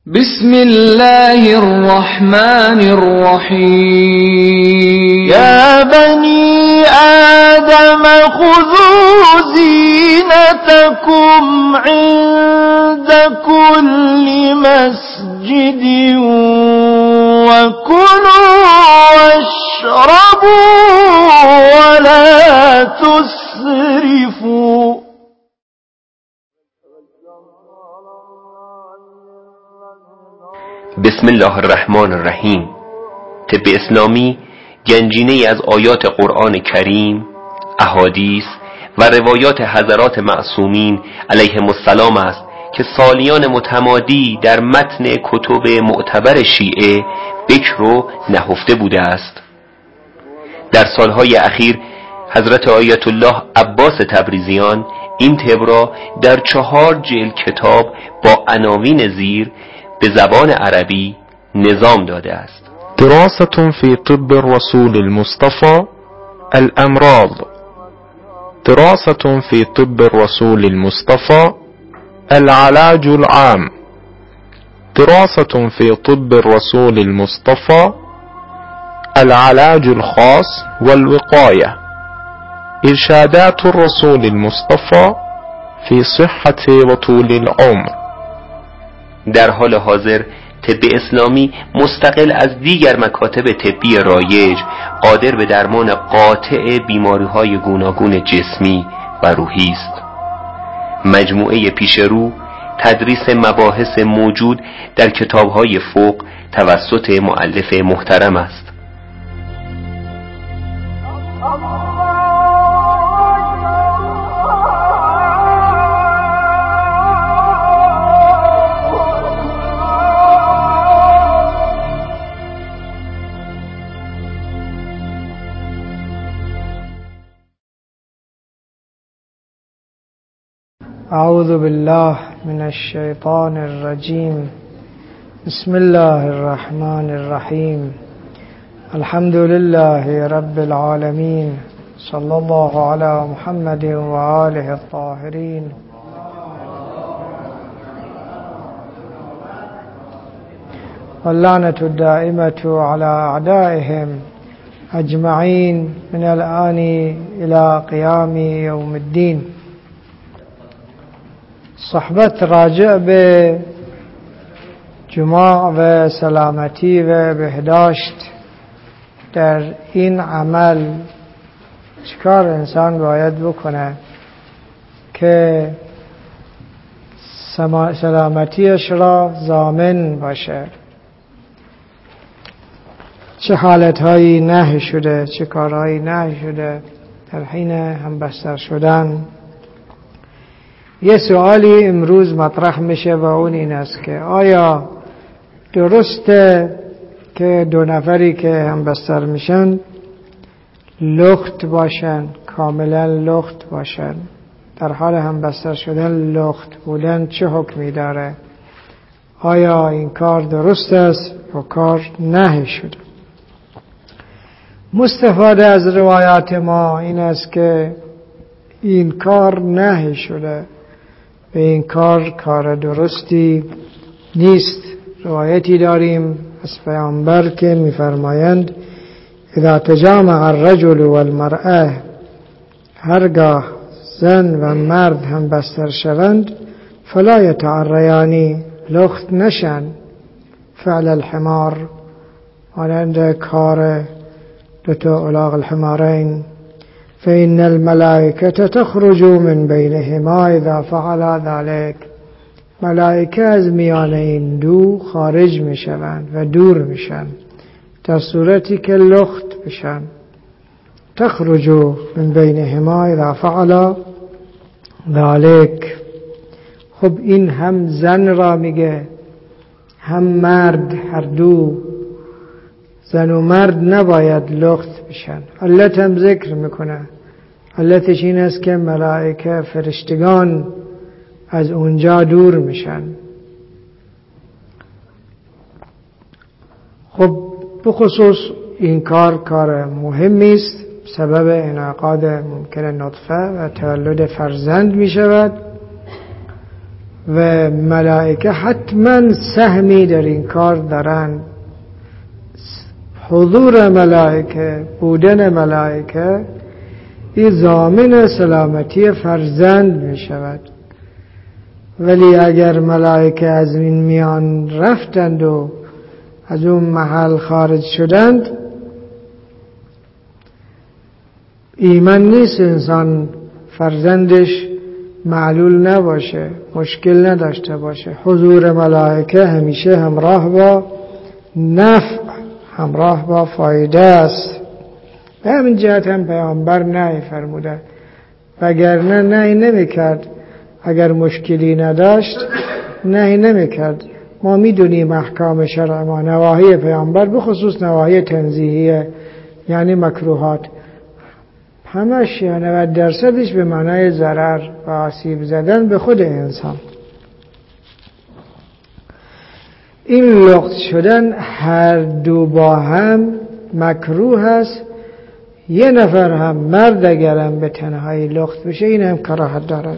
بسم الله الرحمن الرحيم يا بني آدم خذوا زينتكم عند كل مسجد وكلوا واشربوا ولا تسرفوا. بسم الله الرحمن الرحیم. طب اسلامی گنجینه‌ای از آیات قرآن کریم، احادیث و روایات حضرات معصومین علیهم السلام است که سالیان متمادی در متن کتب معتبر شیعه بکر و نهفته بوده است. در سالهای اخیر حضرت آیت الله عباس تبریزیان این طب را در 4 جلد کتاب با عناوین زیر به زبان عربی نظام داده است. دراسة في طب الرسول المصطفى الأمراض. دراسة في طب الرسول المصطفى العلاج العام. دراسة في طب الرسول المصطفى العلاج الخاص والوقاية. إرشادات الرسول المصطفى في صحة وطول العمر. در حال حاضر طب اسلامی مستقل از دیگر مکاتب طبی رایج قادر به درمان قاطع بیماری‌های گوناگون جسمی و روحی است. مجموعه پیشرو تدریس مباحث موجود در کتاب‌های فوق توسط مؤلف محترم است. أعوذ بالله من الشيطان الرجيم. بسم الله الرحمن الرحيم. الحمد لله رب العالمين. صلى الله على محمد وآله الطاهرين. واللعنة الدائمة على أعدائهم أجمعين من الآن إلى قيام يوم الدين. صحبت راجع به جماع و سلامتی و بهداشت در این عمل چیکار انسان باید بکنه که سلامتیش را ضامن باشه، چه حالتهایی نهی شده، چه کارهایی نهی شده در حین همبستر شدن. یه سوالی امروز مطرح میشه و اون این است که آیا درسته که 2 نفری که همبستر میشن لخت باشن، کاملا لخت باشن؟ در حال همبستر شدن لخت بودن چه حکمی داره؟ آیا این کار درست است یا کار نهی شده؟ مستفاده از روایات ما این است که این کار نهی شده و این کار درستی نیست. روایتی داریم از پیامبر که می‌فرمایند اذا تجامع الرجل والمرأة، هرگاه زن و مرد هم بستر شوند، فلا یتعریانی، لخت نشن، فعل الحمار، مانند کار 2 الاغ الحمارین، فإن الملائكة تخرج من بينهما اذا فعل ذلك. ملائکه از میان این 2 خارج میشوند و دور میشن در صورتی که لخت بشن. تخرج من بینهما اذا فعل ذلك. خب این هم زن را میگه هم مرد، هر 2 زن و مرد نباید لخت بشن. علت هم ذکر میکنه، علتش این است که ملائکه، فرشتگان از اونجا دور میشن. خب بخصوص این کار مهمی است، سبب انعقاد ممکن نطفه و تولد فرزند میشود و ملائکه حتما سهمی در این کار دارن. حضور ملائکه، بودن ملائکه، این ضامن سلامتی فرزند می شود. ولی اگر ملائکه از این میان رفتند و از اون محل خارج شدند، ایمن نیست انسان فرزندش معلول نباشه، مشکل نداشته باشه. حضور ملائکه همیشه همراه با نفع، همراه با فایده است. به همین جهت هم پیامبر نهی فرموده، وگرنه نهی نمی‌کرد. اگر مشکلی نداشت نهی نمی‌کرد. ما میدونیم احکام شرع ما، نواهی پیامبر به خصوص نواهی تنزیهیه یعنی مکروهات، همش یا 90% به معنای ضرر و آسیب زدن به خود انسان. این لخت شدن هر دو با هم مکروه است. یه نفر هم مرد اگرم به تنهایی لخت بشه این هم کراهت دارد.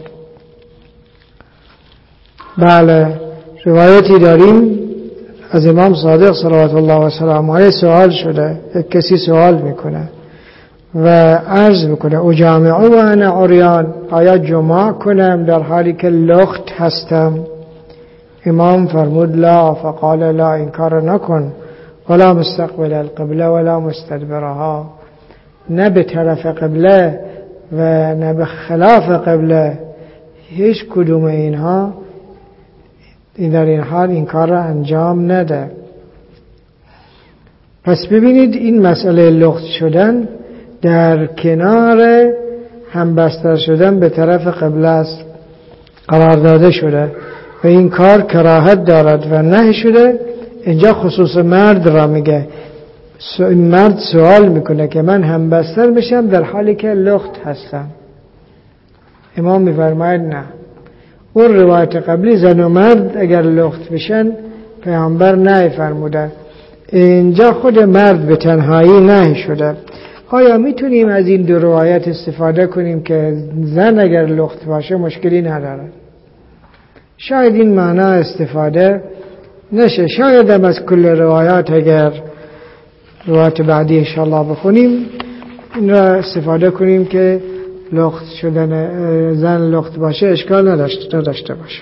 بله، روایتی داریم از امام صادق صلوات الله و سلامه علیه سوال شده. یک کسی سوال میکنه و عرض میکنه اجامعه و انا عریان، آیا جماع کنم در حالی که لخت هستم؟ امام فرمود لا، فقال لا، این کار نکن، ولا مستقبل القبله ولا مستدبرها، نه به طرف قبله و نه به خلاف قبله، هیچ کدوم اینها این در این حال این کار را انجام نده. پس ببینید این مسئله لخت شدن در کنار همبستر شدن به طرف قبله است قرار داده شده و این کار کراهت دارد و نهی شده. اینجا خصوص مرد را میگه. مرد سوال میکنه که من همبستر میشم در حالی که لخت هستم. امام میفرماید نه. اون روایت قبلی زن و مرد اگر لخت بشن پیامبر نهی فرموده. اینجا خود مرد به تنهایی نهی شده. آیا میتونیم از این دو روایت استفاده کنیم که زن اگر لخت باشه مشکلی نداره؟ شاید این معنا استفاده نشه. شاید هم از کل روایات اگر روایت بعدی انشاءالله بخونیم این را استفاده کنیم که لخت شدن زن لخت باشه اشکال نداشته باشه.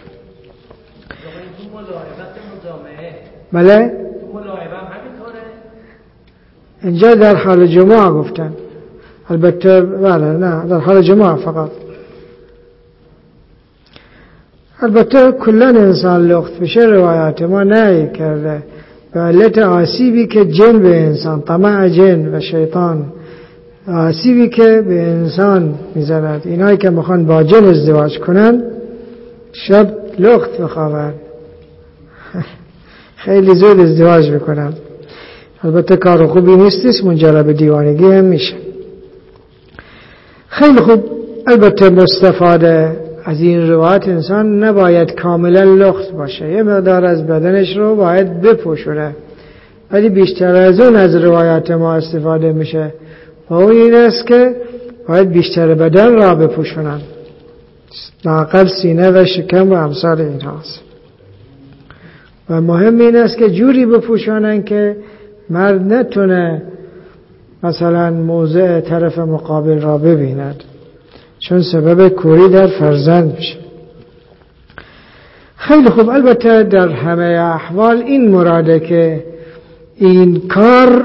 بله؟ اینجا در حال جماع گفتن. البته بله، نه در حال جماع فقط. البته کلا انسان لخت بشه روایات ما نهی کرده به علت آسیبی که جن به انسان، طمع جن و شیطان، آسیبی که به انسان میزند. اینایی که میخوان با جن ازدواج کنن شب لخت بخوابن خیلی زود ازدواج میکنن. البته کار خوبی نیستش، منجر به دیوانگی هم میشه. خیلی خوب. البته مستفاده از این روایت انسان نباید کاملا لخت باشه، یه مقدار از بدنش رو باید بپوشونه، ولی بیشتر از اون از روایات ما استفاده میشه و اون این است که باید بیشتر بدن را بپوشونن، لااقل سینه و شکم و امثال این هاست. و مهم این است که جوری بپوشونن که مرد نتونه مثلا موضع طرف مقابل را ببیند، چون سبب کوری در فرزند میشه. خیلی خوب. البته در همه احوال این مراده که این کار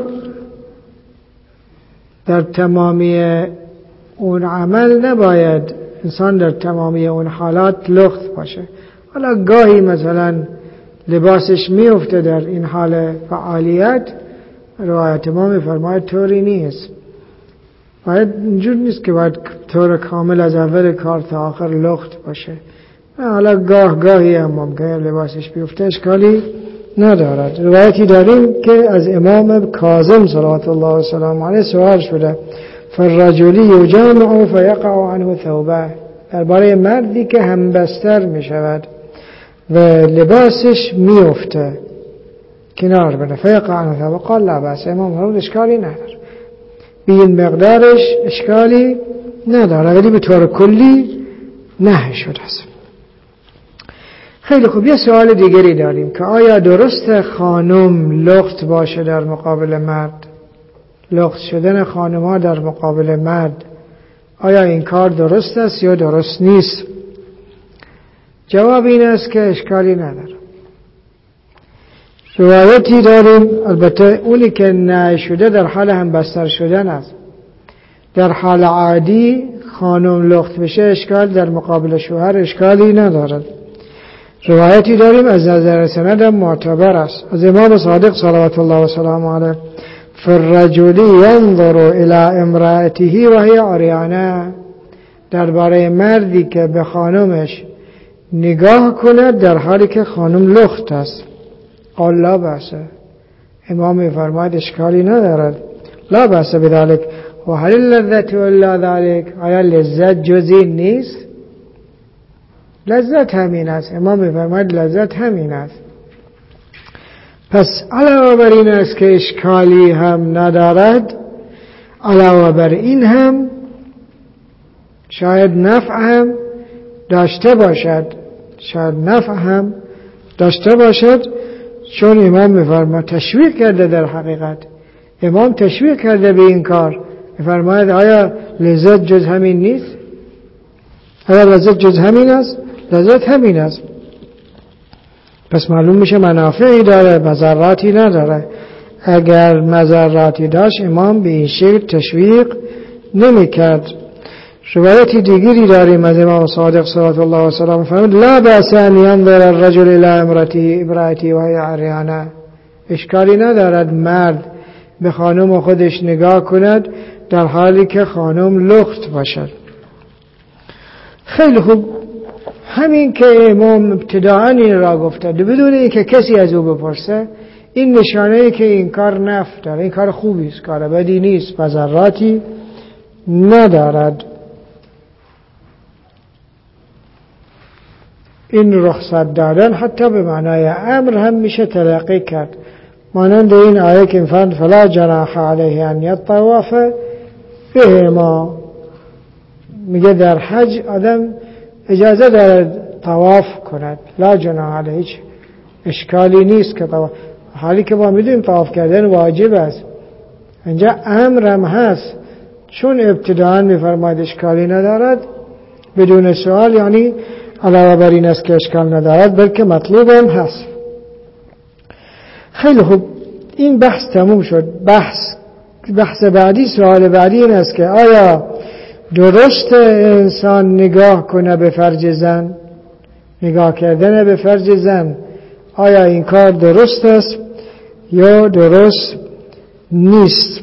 در تمامی اون عمل نباید انسان در تمامی اون حالات لخت باشه. حالا گاهی مثلا لباسش میفته در این حال فعالیت، روایت ما میفرماید طوری نیست. باید اینجور نیست که باید طور کامل از اول کار تا آخر لخت باشه. حالا گاهی هم ممکنه لباسش بیفته، اشکالی ندارد. روایتی داریم که از امام کاظم صلوات الله و سلام علیه سوال شده فالرجلی یجامع فیقع عنه ثوبه، درباره مردی که همبستر می شود و لباسش میفته کنار بره، فیقع عنه ثوبه، قال لا بأس. امام فرمود اشکالی نداره، به این مقدارش اشکالی نداره، ولی به طور کلی نهی شده است. خیلی خوب. یه سوال دیگری داریم که آیا درست خانم لخت باشه در مقابل مرد؟ لخت شدن خانم‌ها در مقابل مرد، آیا این کار درست است یا درست نیست؟ جواب این است که اشکالی نداره. روایتی داریم، البته اونی که نهی شده در حال همبستر شدن است. در حال عادی خانم لخت بشه اشکال، در مقابل شوهر اشکالی ندارد. روایتی داریم از نظر سند معتبر است از امام صادق صلوات الله و سلام علیه: فالرجل ينظر الى امرأته وهي عریانه، درباره مردی که به خانمش نگاه کند در حالی که خانم لخت است. قال لا بأس، امام می‌فرماید اشکالی ندارد. لا بأس بذلك. و هل اللذت الا ذلك، آیا لذت جز این نیست؟ لذت همین است. امام می‌فرماید لذت همین است. پس علاوه بر این است که اشکالی هم ندارد، علاوه بر این هم شاید نفع هم داشته باشد، چون امام می‌فرماید تشویق کرده. در حقیقت امام تشویق کرده به این کار، می‌فرماید آیا لذت جز همین نیست؟ آیا لذت جز همین است؟ لذت همین است. پس معلوم میشه منافعی داره، مضراتی نداره. اگر مضراتی داشت امام به این شکل تشویق نمی‌کرد. روایتی دیگری داریم از امام صادق صلوات الله و سلام فرمود: لا بأس ان ينظر الرجل الى امرأته وهي عریانه، اشکالی ندارد مرد به خانم خودش نگاه کند در حالی که خانم لخت باشد. خیلی خوب. همین که امام ابتداءً این را گفته بدون اینکه کسی از او بپرسه، این نشانه که این کار نفع داره، این کار خوبی است، کار بدی نیست، مضراتی ندارد. این رخصت دادن حتی به معنای امر هم میشه تلقی کرد، مانند این آیه که میفرماید فلا جناح علیه ان یطوف بهما، میگه در حج آدم اجازه داره طواف کند، لا جناح علیه، هیچ اشکالی نیست که طواف، حالی که ما میدونیم طواف کردن واجب است. اینجا امر هم هست، چون ابتداءً میفرماید اشکالی ندارد بدون سوال، یعنی علاوه بر این است که اشکال ندارد بلکه مطلوب هم هست. خیلی خوب. این بحث تموم شد. بحث بعدی، سوال بعدی این است که آیا درست انسان نگاه کنه به فرج زن؟ نگاه کردن به فرج زن آیا این کار درست است یا درست نیست؟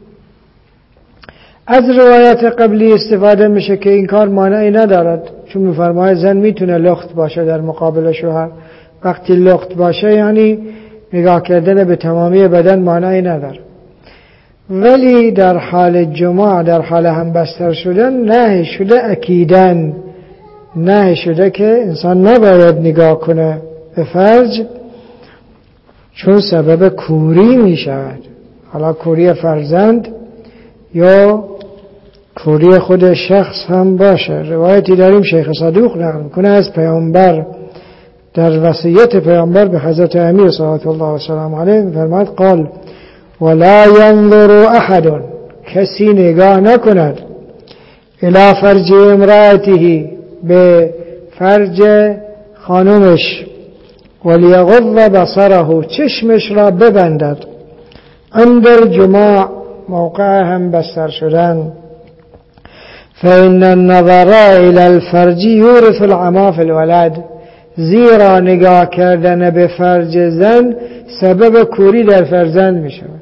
از روایت قبلی استفاده میشه که این کار مانعی ندارد، چون میفرماید زن میتونه لخت باشه در مقابل شوهر. وقتی لخت باشه یعنی نگاه کردن به تمامی بدن مانعی نداره. ولی در حال جماع، در حال همبستر شدن نهی شده، اکیداً نهی شده که انسان نباید نگاه کنه به فرج، چون سبب کوری می شود. حالا کوری فرزند یا کوری خود شخص هم باشه. روایتی داریم شیخ صدوق نقل میکنه از پیامبر، در وصیت پیامبر به حضرت امیر صلوات الله و سلام علیه می‌فرماید قال ولا ينظر احد، کسی نگاه نکند الی فرج امرأته، به فرج خانمش، ولیغض بصره، چشمش را ببندد، اندر جماع، موقع هم بستر شدن، فإن النظر إلى الفرج يورث العما في الولد، زیرا نگاه کردن به فرج زن سبب کوری در فرزند می شود.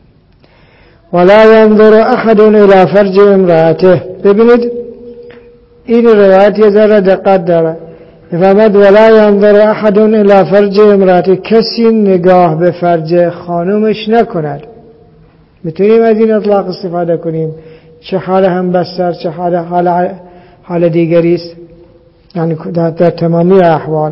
ولا ينظر احد الى فرج امرأته، ببینید این روایت یه ذره دقت داره. فرمود ولا ينظر احد الى فرج امرأته، کسی نگاه به فرج خانمش نکند. میتونیم از این اطلاق استفاده کنیم، چه حال هم بستر چه حال دیگری است، یعنی در تمامی احوال.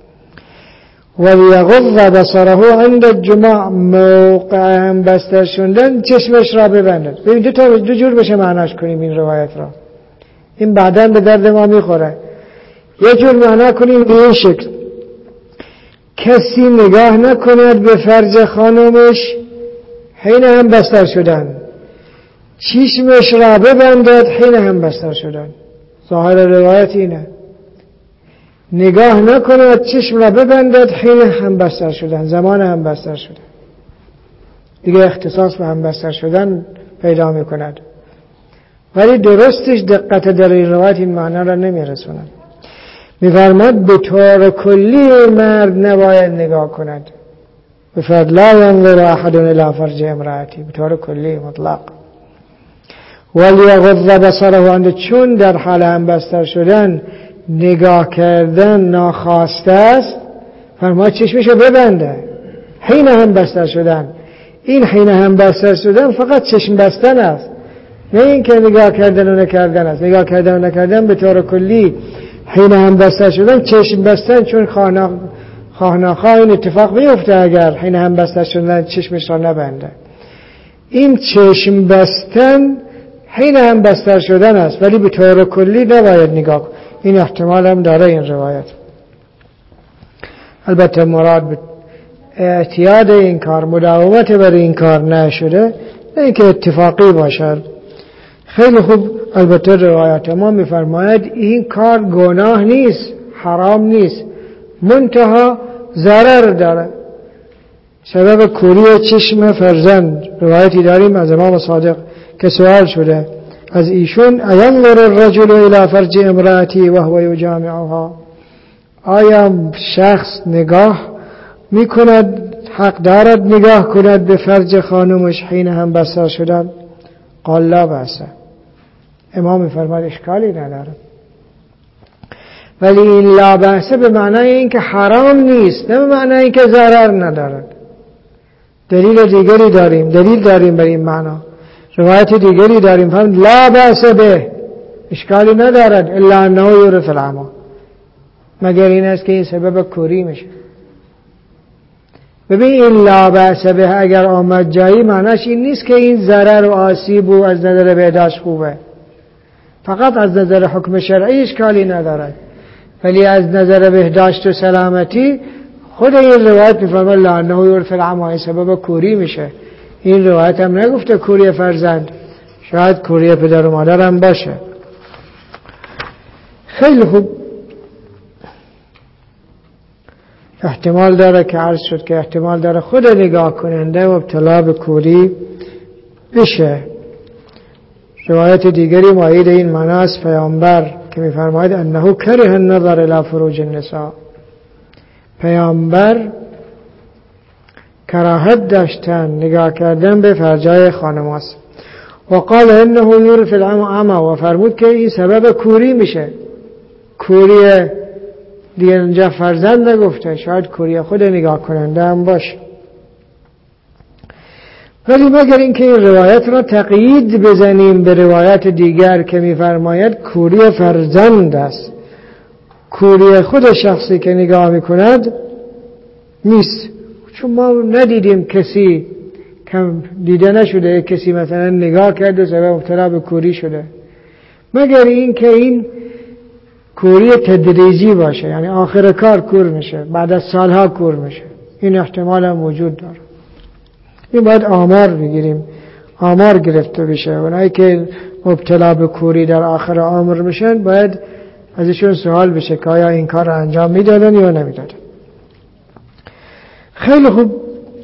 ولیغض بصره عند الجماع، موقع هم بستر شدن چشمش را ببندد. ببین دو جور بشه معناش کنیم این روایت را، این بعداً به درد ما میخوره. یه جور معنا کنیم به این شکل کسی نگاه نکند به فرج خانمش حین هم بستر شدن، چشمش را ببندد حین هم بستر شدن. ظاهر روایت اینه، نگاه نکند، چشم را ببندد حین هم بستر شدن، زمان هم بستر شدن. دیگه اختصاص به هم بستر شدن پیدا میکند. ولی درستش دقت در این روایت این معنا را نمیرسوند. میفرماد به طور کلی مرد نباید نگاه کند. بفرد لا ینظر احد الی فرج امرأتی، به طور کلی مطلق. ولیغض بصره، چون در حال هم بستر شدن نگاه کردن ناخواسته است، فرماید چشمشو ببنده حین هم بستر شدن. این حین هم بستر شدن فقط چشم بستن است، نه این که نگاه کردن و نکردن است. نگاه کردن و نکردن به طور کلی حین هم بستر شدن چشم بستن، چون خواه این اتفاق میفته اگر حین هم بستر شدن چشمش را نبنده. این چشم بستن حین هم بستر شدن است، ولی به طور کلی نباید نگاه. این احتمال هم داره این روایت. البته مراد به اعتیاد این کار، مداومت بر این کار نشده، نه اینکه اتفاقی باشد. خیلی خوب. البته روایت ما میفرماید این کار گناه نیست، حرام نیست، منتها ضرر داره. سبب کوری چشم فرزند روایتی داریم از امام صادق که سوال شده از ایشون: اینظر الرجل الی فرج امرأتی و هو یجامعها، آیا شخص نگاه میکند، حق دارد نگاه کند به فرج خانمش حین هم بستر شدن؟ قال لا بأس. امام فرماد اشکالی نداره. ولی این لا بأس به معنای این که حرام نیست، نه به معنای این که ضرر ندارد. دلیل دیگری داریم بر این معنا. روایت دیگری داریم فرمود لا بأس به، اشکالی ندارد، الا انه یورث العمی، مگر این است که این سبب کوری میشه. ببین این لا بأس به اگر آمد جایی معناش این نیست که این ضرر و آسیب و از نظر بهداشت خوبه، فقط از نظر حکم شرعی اشکالی ندارد، ولی از نظر بهداشت و سلامتی خود این روایت میفرماید لا انه یورث العمی، سبب کوری میشه. این روایت هم نگفته کوری فرزند، شاید کوری پدر و مادر هم باشه. خیلی خوب. احتمال داره که عرض شد که احتمال داره خود نگاه کننده مبتلا به کوری بشه. روایت دیگری مؤید این معنی است، پیامبر که میفرماید انه کره النظر الی فروج النساء، پیامبر کراهت داشتن نگاه کردن به فرجای خانماست. و قال انه یورث العمی، و فرمود که این سبب کوری میشه. کوری دیگه اینجا فرزند نگفته، شاید کوری خود نگاه کننده هم باشه. ولی مگر اینکه این روایت را تقیید بزنیم به روایت دیگر که میفرماید کوری فرزند است، کوری خود شخصی که نگاه میکند نیست. چون ما ندیدیم کسی، کم دیده نشده کسی مثلا نگاه کرده سبب مبتلا به کوری شده، مگر این که این کوری تدریجی باشه، یعنی آخر کار کور میشه، بعد از سالها کور میشه. این احتمال هم وجود داره. این باید آمار بگیریم، آمار گرفته بشه. اونایی که مبتلا به کوری در آخر عمر میشن باید ازشون سوال بشه که آیا این کار رو انجام میدادن یا نمیدادن. خیلی خوب.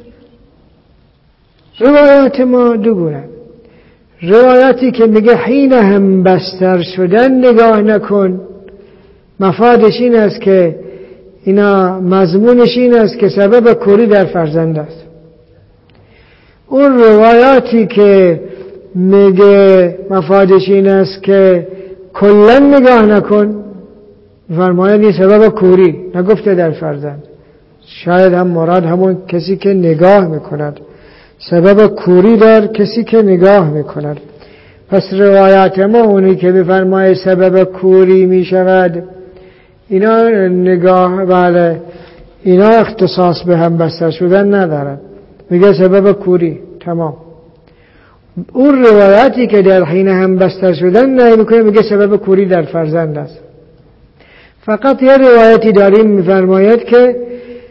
روایات ما دو گونه. روایاتی که میگه حین هم بستر شدن نگاه نکن، مفادش این است که اینا مضمونش این است که سبب کوری در فرزند است. اون روایاتی که میگه مفادش این است که کلا نگاه نکن، فرماید این سبب کوری، نگفته در فرزند. شاید هم مراد همون کسی که نگاه میکند، سبب کوری در کسی که نگاه میکند. پس روایات ما اونی که بفرماید سبب کوری میشود، اینا نگاه، بله، اینا اختصاص به هم بستر شدن ندارد، میگه سبب کوری، تمام. اون روایاتی که در حین هم بستر شدن نه میکنه، میگه سبب کوری در فرزند است. فقط یه روایتی داریم میفرماید که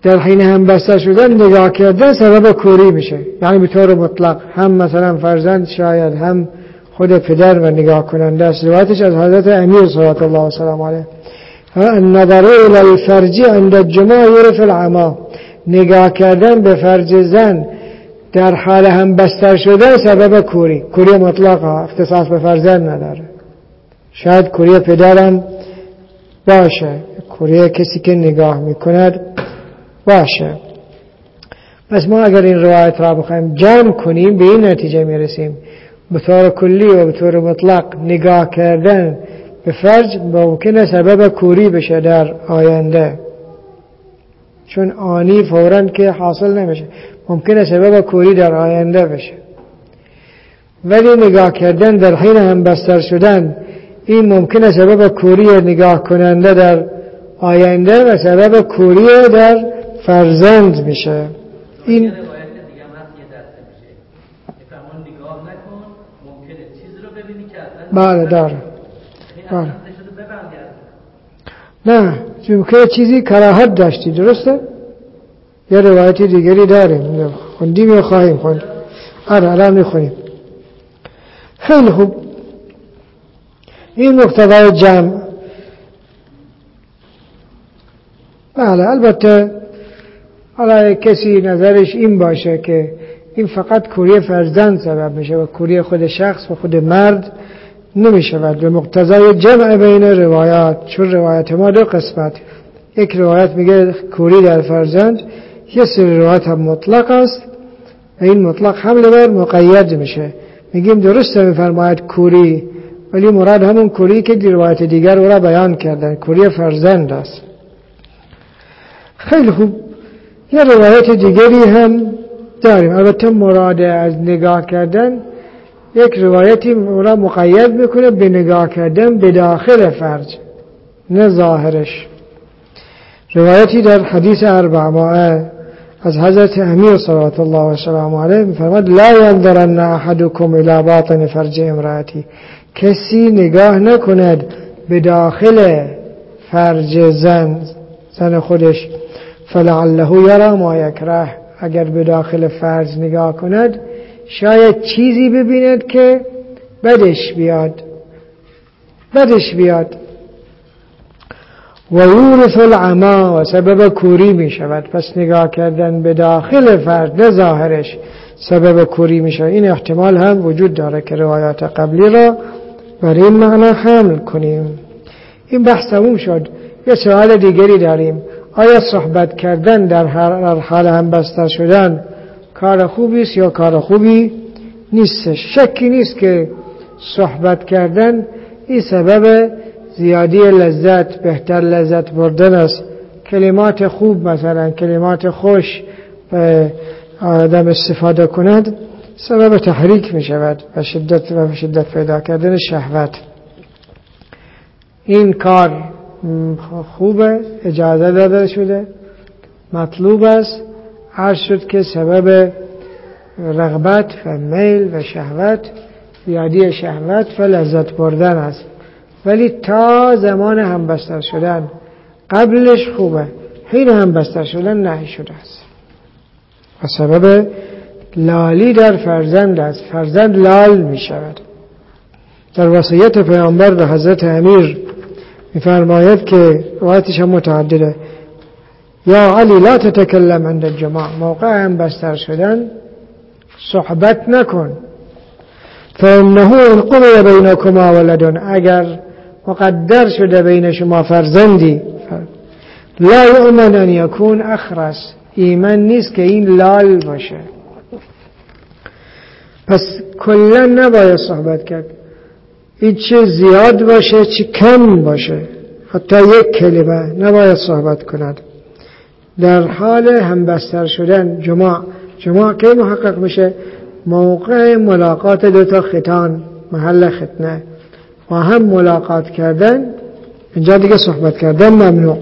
در حین همبستر شدن نگاه کردن سبب کوری میشه، یعنی به طور مطلق، هم مثلا فرزند شاید هم خود پدر و نگاه کننده است. روایتش از حضرت امیر صلوات الله و سلام علیه: النظر الى الفرج عند الجماع یعرف العما. نگاه کردن به فرج زن در حال همبستر شدن سبب کوری مطلق اختصاص به فرزند نداره، شاید کوری پدرم باشه، کوری کسی که نگاه میکند باشه. پس ما اگر این روایت را بخوایم جمع کنیم به این نتیجه میرسیم به طور کلی و به طور مطلق نگاه کردن به فرج ممکنه سبب کوری بشه در آینده، چون آنی فوراً که حاصل نمیشه، ممکنه سبب کوری در آینده بشه. ولی نگاه کردن در حین همبستر شدن این ممکنه سبب کوری نگاه کننده در آینده و سبب کوری در فرزند میشه. این روایت دیگه هم هست یه دسته میشه فرمان نگاه نکن، ممکنه چیزی رو ببینی که اصلا بله داره. بله. ببند. نه چون که چیزی کراهت داشتی، درسته؟ یه روایتی دیگری داریم، خوندیم یا خواهیم خوند؟ آره الان میخونیم. خیلی خوب. این مقتضای جمع. بله البته حالا کسی نظرش این باشه که این فقط کوری فرزند سبب میشه و کوری خود شخص و خود مرد نمیشود به مقتضای جمع بین روایات، چون روایت ما دو قسمت، یک روایت میگه کوری در فرزند، یه سری روایت هم مطلق است و این مطلق حمل بر مقید میشه. میگیم درسته میفرماید کوری، ولی مراد همون کوری که در روایت دیگر او را بیان کردن، کوری فرزند است. خیلی خوب. یه روایت دیگری هم داریم، البته مراد از نگاه کردن یک روایتی او را مقید میکنه به نگاه کردن به داخل فرج نه ظاهرش. روایتی در حدیث اربعمائه از حضرت امیر صلوات الله و سلام علیه میفرماد: لا ينظرن احدكم الى باطن فرج امراتی. کسی نگاه نکند به داخل فرج زن خودش، فلعله یرى ما یکره. اگر به داخل فرج نگاه کند شاید چیزی ببیند که بدش بیاد. و یورث العما، و سبب کوری می شود. پس نگاه کردن به داخل فرد نه ظاهرش سبب کوری می شود. این احتمال هم وجود داره که روایات قبلی را بر این معنا حمل کنیم. این بحث تموم شد. یه سوال دیگری داریم: آیا صحبت کردن در حال همبستر شدن کار خوبی است یا کار خوبی نیستش؟ شکی نیست که صحبت کردن این سبب زیادی لذت، بهتر لذت بردن است. کلمات خوب، مثلا کلمات خوش آدم استفاده کند سبب تحریک می شود و شدت پیدا کردن شهوت. این کار خوبه، اجازه داده شده، مطلوب است. عرض شد که سبب رغبت و میل و شهوت، زیادی شهوت و لذت بردن است. ولی تا زمان همبستر شدن قبلش خوبه، حین همبستر شدن نهی شده است و سبب لالی در فرزند است. فرزند لال می شود. در وصیت پیامبر به حضرت امیر می‌فرماید که روایتش هم متعدده: یا علی لا تتکلم عند الجماع. موقع همبستر شدن صحبت نکن. فانه ان قضی بینکما ولد، اگر مقدر شده بین شما فرزندی، لا یؤمن ان یکون اخرس، ایمن نیست که این لال باشه. پس کلا نباید صحبت کرد، این چه زیاد باشه چه کم باشه، حتی یک کلمه نباید صحبت کند. در حال همبستر شدن جماع که محقق میشه موقع ملاقات دوتا ختان، محل ختنه و هم ملاقات کردن، اینجا دیگه صحبت کردن ممنوع.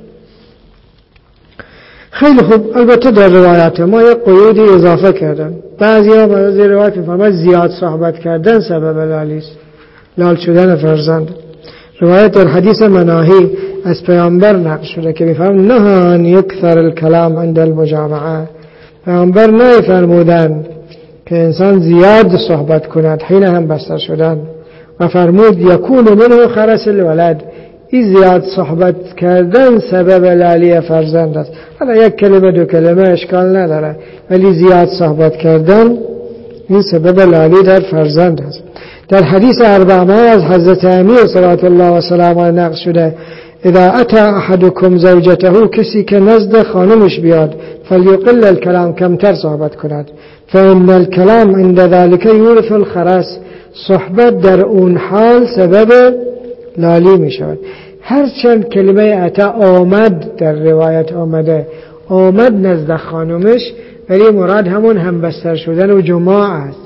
خیلی خوب. البته در روایات ما یک قیودی اضافه کردن. بعضی روایات میفرماید زیاد صحبت کردن سبب لالی است، لال شدن فرزند. روایت در حدیث مناهی از پیامبر نقل شده که میفرماید نه ان یکثر الکلام عند المجامعه. پیامبر نه فرمودن که انسان زیاد صحبت کند حین هم بسته شدن، و فرمود یکون منه خرس الولد، این زیاد صحبت کردن سبب لالی فرزند است. حالا یک کلمه دو کلمه اشکال نداره، ولی زیاد صحبت کردن این سبب لالی در فرزند است. در حدیث 400 از حضرت امیر صلوات الله و سلامه نقل شده اذا اتى احدكم زوجته، کسی که نزد خانمش بیاد فلیقل الکلام، کمتر صحبت کند، فان الکلام عند ذلك یورث الخرس، صحبت در اون حال سبب لالی می شود. هرچند کلمه اتا آمد در روایت آمده آمد نزد خانمش، ولی مراد همون همبستر شدن و جماع است،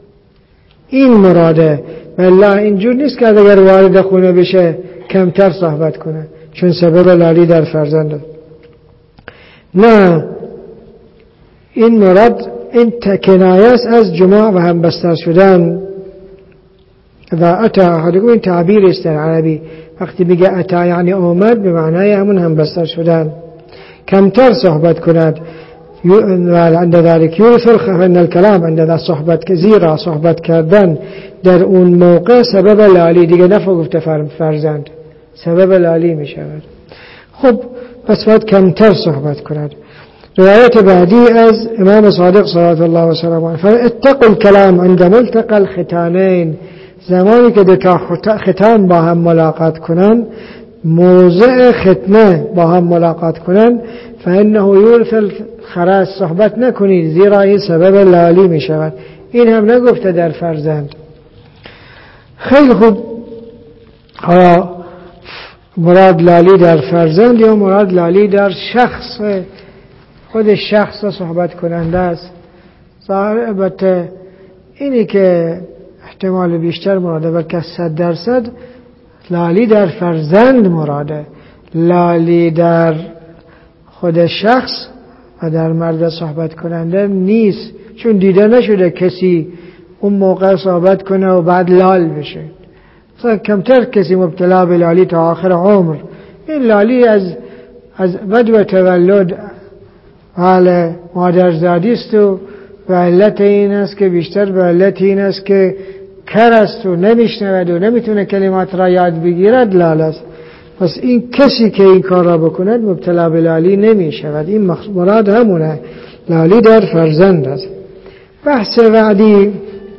این مراده. والله اینجور نیست که اگر وارد خونه بشه کمتر صحبت کنه چون سبب لالی در فرزند. نه، این مراد این کنایه است از جماع و همبستر شدن. و اتا احدکم، این تعبیر است در عربی، وقتی بگه اتا یعنی آمد به معنای همون همبستر شدن، کمتر صحبت کند. عند ذلك یورث الکلام، عند ذلك صحبت که زیرا صحبت کردن در اون موقع سبب لالی، دیگه نفع گفته فرزند، سبب لالی می شود. خب پس باید کمتر صحبت کند. روایت بعدی از امام صادق صلوات الله و سلامه علیه اتقوا الکلام عند ملتقى الختانین، زمانی که دو تا ختان با هم ملاقات کنن، موضع ختنه با هم ملاقات کنن، فانه یورث الخرس، صحبت نکنید زیرا این سبب لالی می شود. این هم نگفته در فرزند. خیلی خوب، آیا مراد لالی در فرزند یا مراد لالی در شخص، خود شخص صحبت کننده است؟ البته اینی که احتمال بیشتر مراده، بلکه 100% لالی در فرزند مراده، لالی در خود شخص و در مرد صحبت کننده نیست، چون دیده نشده کسی اون موقع صحبت کنه و بعد لال بشه. مثلا کمتر کسی مبتلا به لالی تا آخر عمر. این لالی از بدو تولد حال مادرزادی است و به علت این است که بیشتر به علت این است که کر است و نمیشنود و نمیتونه کلمات را یاد بگیرد لال است. پس این کسی که این کار را بکند مبتلا به لالی نمیشود. این مراد همونه، لالی در فرزند است. بحث بعدی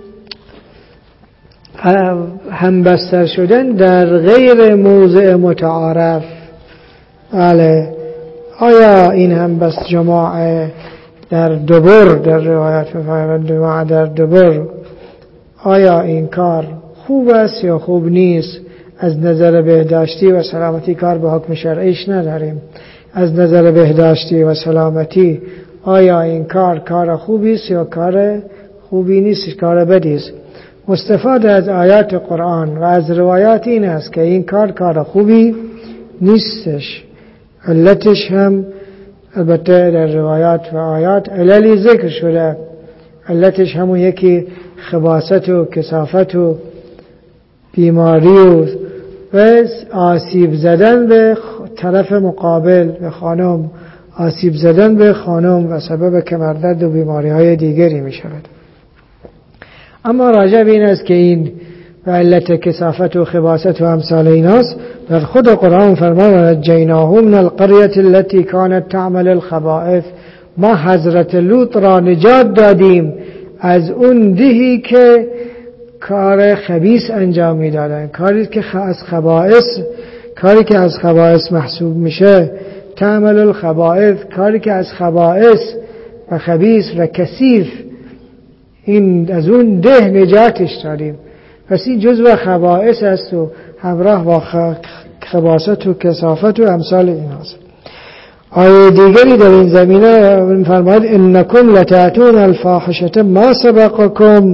همبستر شدن در غیر موضع متعارف. بله، آیا این همبست جماع در دبر، در روایت می‌فرماید جماع در دبر، آیا این کار خوب است یا خوب نیست؟ از نظر بهداشتی و سلامتی کار به حکم شرعیش نداریم. از نظر بهداشتی و سلامتی آیا این کار خوبی است یا کار خوبی نیست، کار بدی است؟ مستفاد از آیات قرآن و از روایات این است که این کار خوبی نیستش. علتش هم البته در روایات و آیات عللی ذکر شده. علتش همون یکی خباثت و کثافت و بیماری و آسیب زدن به طرف مقابل، به خانم، آسیب زدن به خانم و سبب کمردرد و بیماری های دیگری می شود. اما راجع به این است که این و علت کثافت و خباثت و امثال ایناست، در خود قرآن فرمان نجیناهم من القریة التي كانت تعمل الخبائث، ما حضرت لوط را نجات دادیم از اون دهی که کار خبیث انجام میدادن. کاری که از خبائث محسوب میشه، تعمل الخبائث، کاری که از خبائث و خبیث و کثیف، این از اون ده نجاتش دادیم. پس این جزء خبائث است و همراه با خباثت و کثافت و امثال این هست. آیه دیگری در این زمینه فرماید انکم لتأتون الفاحشة ما سبقکم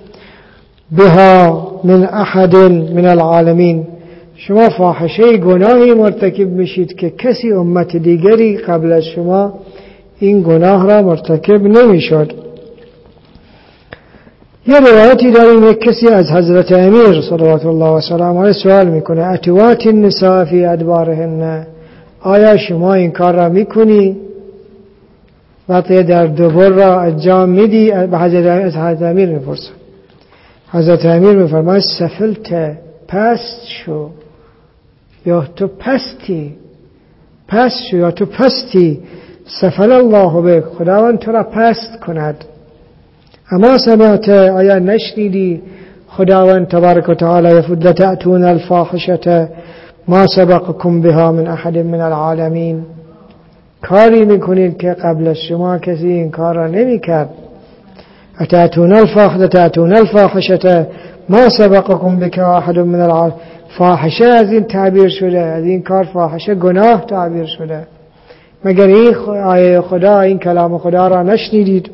بها من احد من العالمین، شما فاحشه گناهی مرتکب میشید که کسی امت دیگری قبل از شما این گناه را مرتکب نمیشد. یه روایتی داریم یک کسی از حضرت امیر صلوات الله و سلام علیه سوال میکنه اتوات النساء فی ادبارهن، آیا شما این کار را میکنی وقتی در دبر را انجام میدی؟ به حضرت امیر میپرسه. حضرت امیر میفرماید سفلت، پست شو یا تو پستی، پست شو یا تو پستی، سفل الله بک، خداوند تو را پست کند. اما سمعت، آیا نشنیدی خداوند تبارک و تعالی یفود لتأتون الفاحشة ما سبقكم بها من احد من العالمین، کاری میکنید که قبل از شما کسی این کار را نمیکرد. اتأتون الفاحشة ما سبقكم بها احد من العالمین، فاحشه از این تعبیر شده، از این کار فاحشه گناه تعبیر شده، مگر این آیه خدا، این کلام خدا را نشنیدید؟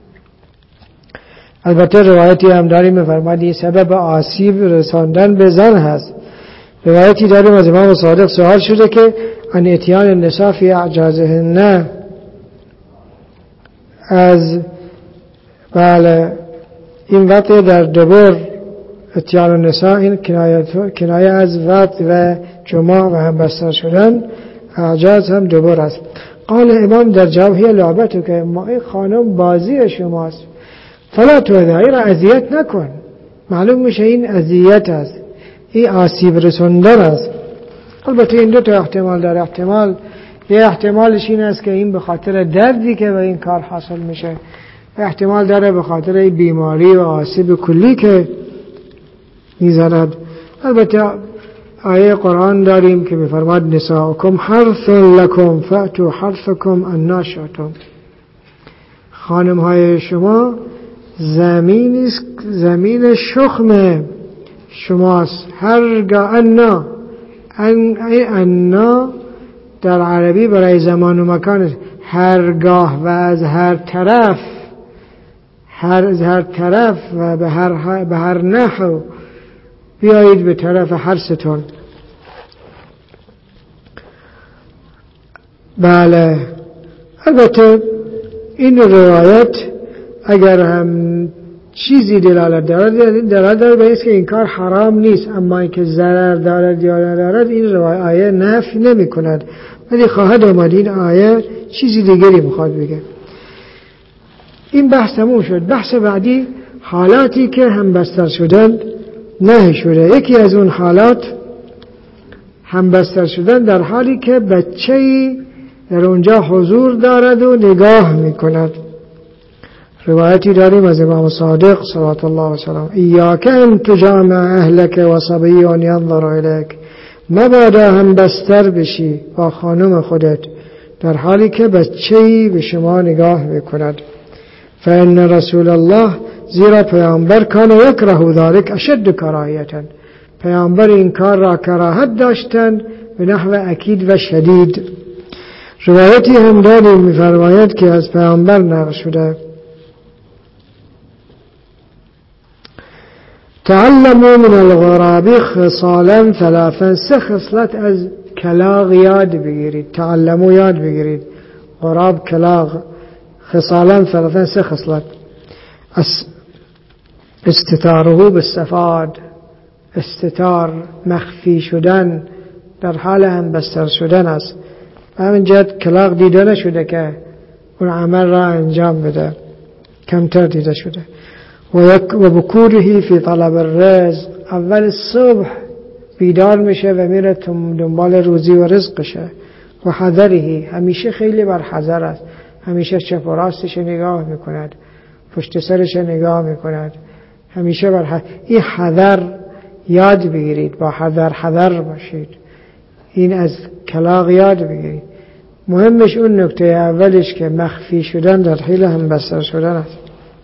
البته روایتی هم داریم می‌فرماید این سبب آسیب رساندن به زن هست. روایتی داریم از امام صادق سوال شده که ان اتیان النساء فی اعجازهن، از بله این وقت در دبر، اتیان النساء این کنایه از وقت و جماع و هم بستر شدن، اعجاز هم دبر است. قال امام در جواب هی لعبتو، که ما این خانم بازی شماست، فلا تو را اذیت نکن. معلوم میشه این اذیت است، این آسیب رسوندن است. البته این دو تا احتمال داره. یه احتمالش این است که این به خاطر دردی که به این کار حاصل میشه، احتمال داره به خاطر بیماری و آسیب کلی که میزند. البته آیه قرآن داریم که میفرماد نساؤکم حرث لکم فأتوا حرثکم انا شئتم، خانم های شما زمین شخم شماست. هرگاه انا در عربی برای زمان و مکان، هرگاه و از هر طرف و به هر نحو بیایید به طرف حرستون. بله البته این روایت اگر هم چیزی دلالت داره به اینکه این کار حرام نیست، اما اینکه ضرر دارد یا ندارد این روایت آیه نفی نمی کند، ولی خواهد آمد این آیه چیزی دیگری میخواد بگه. این بحث تموم شد. بحث بعدی حالاتی که هم بستر شدن نهی شده. یکی از اون حالات هم بستر شدن در حالی که بچه‌ای در اونجا حضور دارد و نگاه میکند. روایتی داریم از امام صادق صلوات الله و سلام ایاک ان تجامع اهلک و صبی ینظر الیک، مبادا هم بستر بشی با خانم خودت در حالی که بچه‌ای به شما نگاه میکند. فإن رسول الله، زیرا پیامبر کان یکره ذلک اشد کراهیتا، پیامبر این کار را کراهت داشتند به نحو اکید و شدید. روایتی هم داریم می‌فرماید که از پیامبر نقل شده تعلموا من الغراب خصالا ثلاثا، سه خصلت از کلاغ یاد بگیرید. تعلموا یاد بگیرید، غراب کلاغ، خصالا ثلاثا سه خصلت. استتاره بالسفاد، استتار مخفی شدن در حال هم بستر شدن است. همین جد کلاغ دیده نشده که اون عمل را انجام بده، کمتر دیده شده. و بکوره فی طلب الرزق، اول صبح بیدار میشه و میره دنبال روزی و رزقشه. و حذرهی، همیشه خیلی بر حذر است، همیشه چپ و راستش نگاه میکند، پشت سرش نگاه میکند، همیشه بر این حذر یاد بگیرید، با حذر باشید. این از کلاغ یاد بگیرید. مهمش اون نکته اولش که مخفی شدن در حین هم بستر شدن است.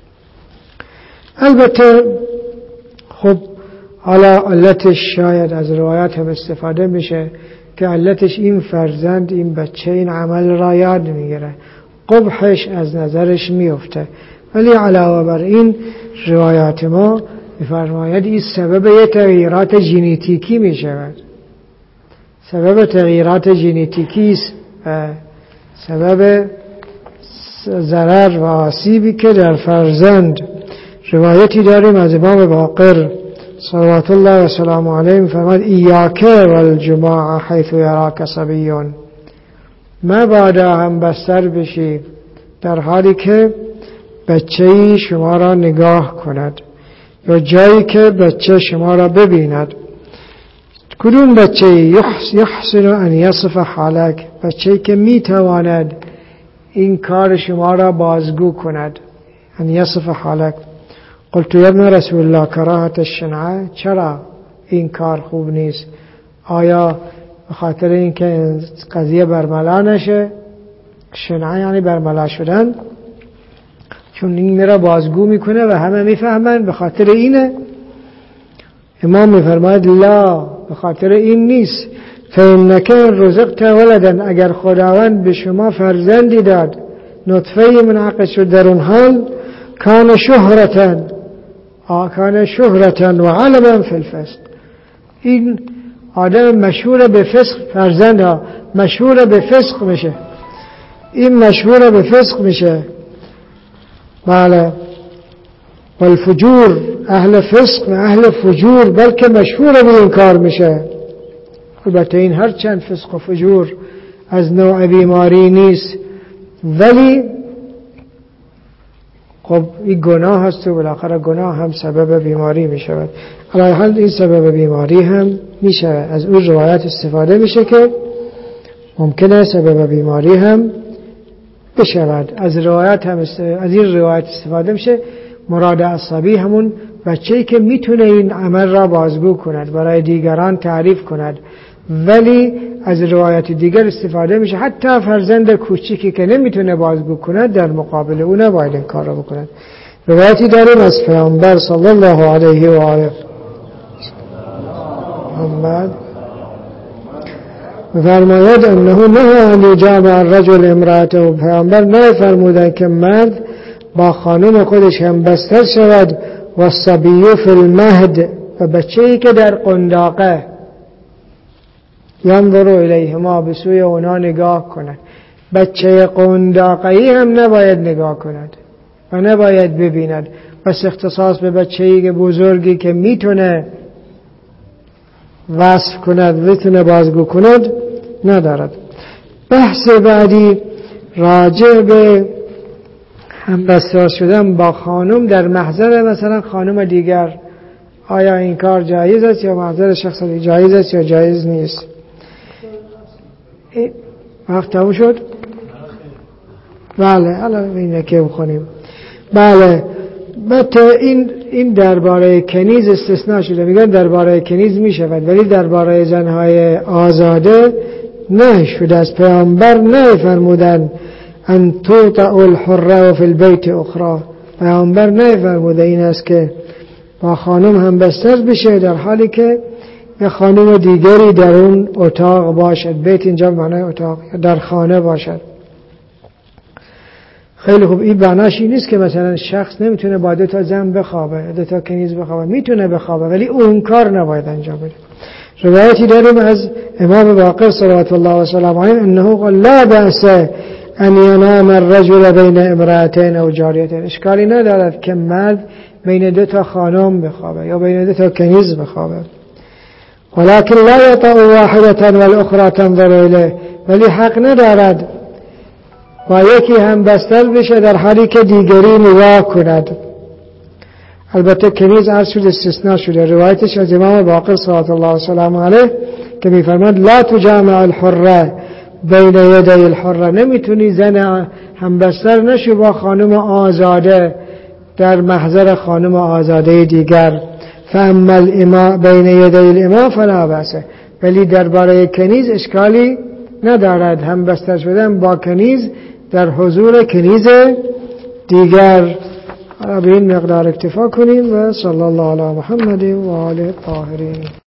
البته خب حالا علتش شاید از روایات هم استفاده میشه که علتش این فرزند، این بچه این عمل را یاد میگیره، قبحش از نظرش میفته. ولی علاوه بر این روایات ما میفرماید این سبب یه تغییرات ژنتیکی میشود، سبب تغییرات ژنتیکی است و سبب ضرر و آسیبی که در فرزند. روایتی داریم از امام باقر صلوات الله و سلام علیه فرمود ایاک والجماع حیث یراک صبیون، مبادا هم بستر بشی در حالی که بچه‌ای شما را نگاه کند یا جایی که بچه شما را ببیند. کدوم بچه‌ای؟ یحسن ان یصف حالک، بچه‌ای که میتواند این کار شما را بازگو کند. ان یصف حالک. قلت یا ابن رسول الله کراهت الشنعه، چرا این کار خوب نیست؟ آیا به خاطر اینکه قضیه برملا نشه؟ شنعه یعنی برملا شدن، چون این میره بازگو میکنه و همه میفهمن به خاطر اینه؟ امام میفرماید لا، به خاطر این نیست. فإنک رزقت ولدا، اگر خداوند به شما فرزندی داد نطفه منعقد شد در اون حال، کان شهرتن و علما فی الفسق، این آدم مشهور به فسق، فرزند ها مشهور به فسق میشه، این مشهور به فسق میشه. بله، والفجور، اهل فسق و اهل فجور بلکه مشهور به این کار میشه. البته این هر چند فسق و فجور از نوع بیماری نیست، ولی خب این گناه هست و بالاخره گناه هم سبب بیماری می شود. علی حال این سبب بیماری هم می شود. از اون روایت استفاده میشه که ممکنه سبب بیماری هم بشود. از این روایت استفاده میشه. مراد عصبی همون بچه‌ای که میتونه این عمل را بازگو کند، برای دیگران تعریف کند، ولی از روایت دیگر استفاده میشه حتی فرزند کوچیکی که نمیتونه بازگو کند در مقابل اون نباید این کار را بکند. روایتی داریم از پیامبر صلی الله علیه و آله محمد فرماید انه نهی ان یجامع الرجل امرأته، و پیامبر نه فرمودن که مرد با خانم خودش هم بستر شود، و الصبی فی المهد، و بچه‌ای که در قنداقه، ینظر الیهما، به سوی اونا نگاه کند. بچه قنداقه‌ای هم نباید نگاه کند و نباید ببیند، بس اختصاص به بچه‌ای بزرگی که میتونه وصف کند، میتونه بازگو کند ندارد. بحث بعدی راجع به همبستر شدن با خانم در محضر مثلا خانم دیگر، آیا این کار جایز است یا محضر شخص جایز است یا جایز نیست؟ وقت تموم شد؟ بله، الان اینه که بخونیم. بله، این درباره کنیز استثناء شده، میگن درباره کنیز میشود، ولی درباره زنهای آزاده نه شده. از پیامبر نه فرمودن ان توطأ الحره فی البیت اخرى، پیامبر نه فرموده این است که با خانم هم بستر بشه در حالی که یه خانم دیگری در اون اتاق باشد. بیت اینجا معنی اتاق، در خانه باشد. خیلی خوب، این معناش این نیست که مثلا شخص نمیتونه با دو تا زن بخوابه، دو تا کنیز بخوابه، میتونه بخوابه ولی اون کار نباید انجام بده. روایتی داریم از امام باقر صلوات الله و سلام علیه انه قال لا بأس ان ینام الرجل بین امرأتین او جاریتین، اشکالی ندارد که مرد بین دو تا خانم بخوابه یا بین دو تا کنیز بخوابه. ولكن لا يطأ واحدة والاخرى تنظر الیه، ولی حق ندارد با یکی هم بستر بشه در حالی که دیگری نگاه کند. البته کنیز عرض شد استثناء شده. روایتش از امام باقر صلوات الله و سلام علیه که میفرماد لا تجامع الحره بین یدی الحره، نمیتونی زن هم بستر نشو با خانم آزاده در محضر خانم آزاده دیگر. فاما الاماء بین یدی الاماء فلا بأس، ولی درباره کنیز اشکالی ندارد هم بستر شدن با کنیز در حضور کنیز دیگر. به این مقدار اکتفا کنیم و صلی الله علی محمد و آله الطاهرین.